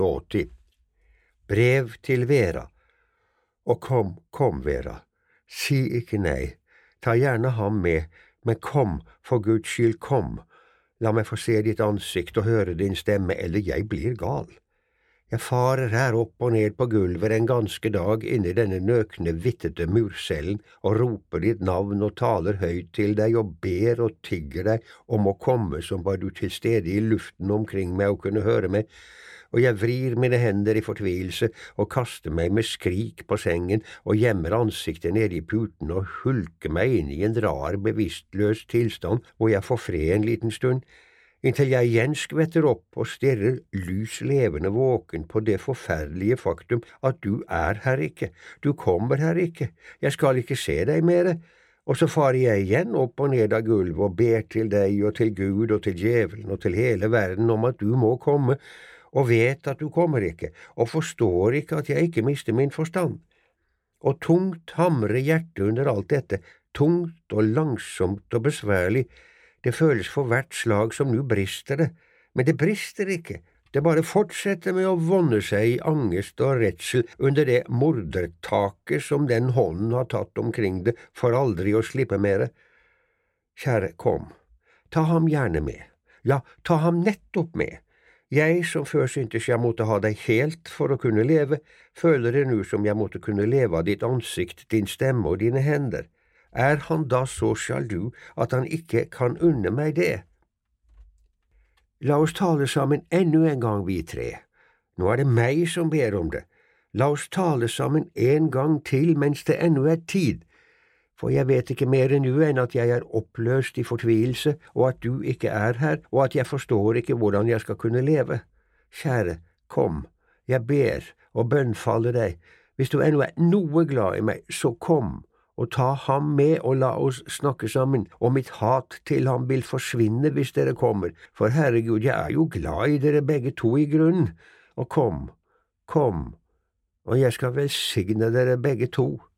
80. Brev til Vera. Og kom, Vera. Si ikke nei. Ta gjerne ham med, men kom, for Guds skyld, kom. La meg få se ditt ansikt og høre din stemme, eller jeg blir gal. Jeg farer her opp og ned på gulvet en ganske dag inni denne nøkne, vittete murcellen og roper ditt navn og taler høyt til deg og ber og tigger deg om å komme som var du til stede i luften omkring meg og kunne høre meg, og jeg vrir mine hender i fortvilelse og kaster meg med skrik på sengen og gjemmer ansiktet nede i puten og hulker meg inn i en rar, bevisstløs tilstand hvor jeg får fred en liten stund, inntil jeg igjen skvetter opp og stirrer lys levende våken på det forferdelige faktum at du er her ikke, du kommer her ikke, jeg skal ikke se deg mere, og så farer jeg igjen opp og ned av gulvet og ber til deg og til Gud og til djevelen og til hele verden om at du må komme, og vet at du kommer ikke, og forstår ikke at jeg ikke mister min forstand. Og tungt hamrer hjertet under alt dette, tungt og langsomt og besværlig. Det føles for hvert slag som nu brister det, men det brister ikke. Det bare fortsetter med å vonne seg i angst og redsel under det mordertaket som den hånden har tatt omkring det for aldri å slippe mere. Kjære, kom, ta ham gjerne med. Ja, ta ham nettopp med. Jeg som før syntes jeg måtte ha deg helt for å kunne leve, føler det nu som jeg måtte kunne leve av ditt ansikt, din stemme og dine hender. Er han da så sjalu at han ikke kan unne meg det? La oss tale sammen ännu en gang, vi tre. Nå er det meg som ber om det. La oss tale sammen en gang til mens det ennå er tid. For jeg vet ikke mer nu enn at jeg er oppløst i fortvilelse, og at du ikke er her, og at jeg forstår ikke hvordan jeg skal kunne leve. Kjære, kom, jeg ber og bønnfaller deg. Hvis du ennå er noe glad i meg, så kom, og ta ham med og la oss snakke sammen, og mitt hat til ham vil forsvinne hvis dere kommer, for herregud, jeg er jo glad i dere begge to i grunnen. Og kom, og jeg skal velsigne dere begge to.